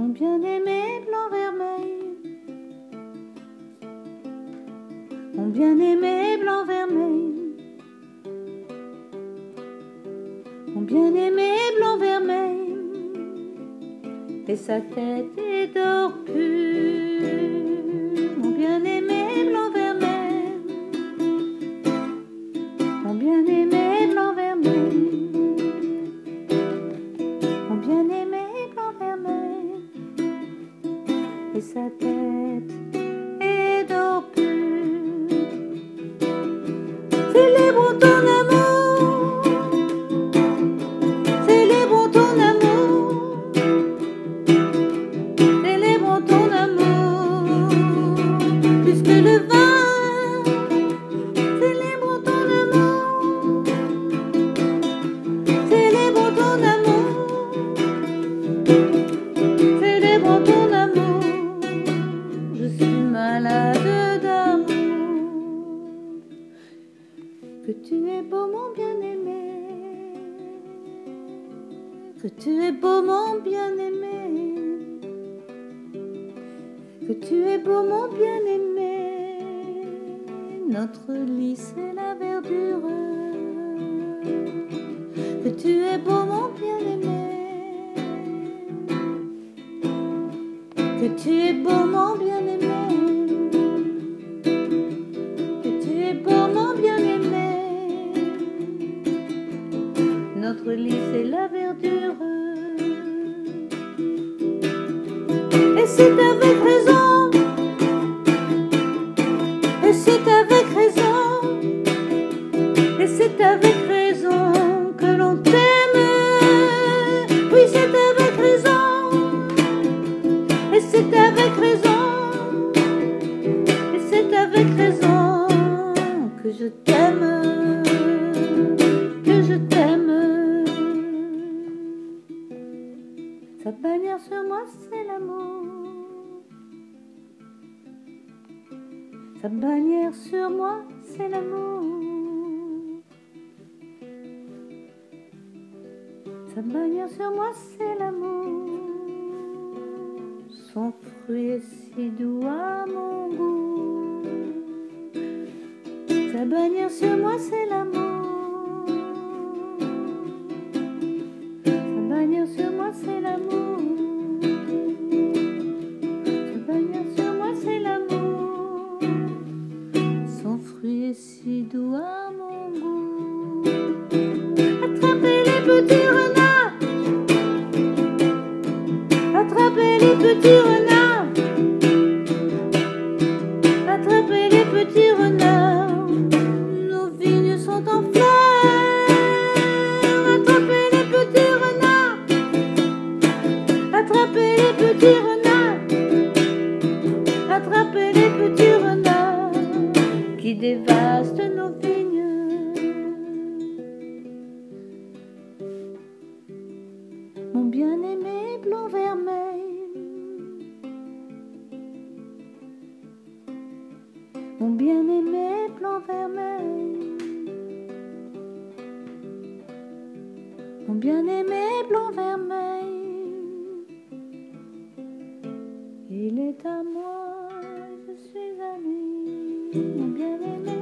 mon bien-aimé blanc-vermeil, mon bien-aimé blanc-vermeil, mon bien-aimé blanc-vermeil, et sa tête est d'or pur, mon bien-aimé blanc-vermeil, mon bien-aimé blanc-vermeil, mon bien-aimé blanc-vermeil, et sa tête est d'or pur. Célébrons ton amour, célébrons ton amour, célébrons ton amour, plus que le vin, célébrons ton amour, célébrons ton amour, célébrons ton amour, je suis malade d'amour. Que tu es beau mon bien-aimé, que tu es beau mon bien-aimé, que tu es beau mon bien-aimé, notre lit c'est la verdure. Que tu es beau mon bien-aimé, que tu es beau mon bien-aimé, que tu es beau mon bien-aimé, notre lit c'est la verdure. Et c'est avec raison, et c'est avec raison, et c'est avec raison que l'on t'aime. Oui, c'est avec raison, et c'est avec raison, et c'est avec raison que je t'aime, que je t'aime. Sa bannière sur moi c'est l'amour, sa bannière sur moi c'est l'amour, sa bannière sur moi c'est l'amour, son fruit est si doux à mon goût. Sa bannière sur moi c'est l'amour, sa bannière sur moi c'est l'amour, sa bannière sur moi c'est l'amour, son fruit est si doux à mon goût. Attrapez les petits renards, attrapez les petits renards, attrapez les petits renards, nos vignes sont en fleurs. Attrapez les petits renards, attrapez les petits renards, attrapez les petits renards qui dévastent nos vignes. Mon bien-aimé blanc-vermeil, mon bien-aimé blanc-vermeil, mon bien-aimé blanc-vermeil, il est à moi, je suis à lui, mon bien-aimé